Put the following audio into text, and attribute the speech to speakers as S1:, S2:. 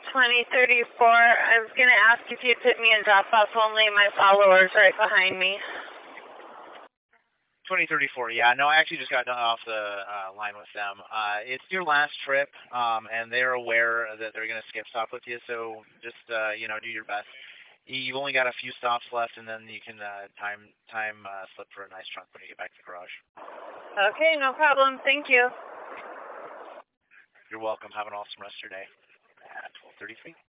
S1: 2034. I was going to ask if you'd put me in drop-off only. My follower's right behind me.
S2: 2034, yeah. No, I actually just got done off the line with them. It's your last trip, and they're aware that they're going to skip stop with you, so just, do your best. You've only got a few stops left, and then you can time slip for a nice trunk when you get back to the garage.
S1: Okay, no problem. Thank you.
S2: You're welcome. Have an awesome rest of your day. At 12:33.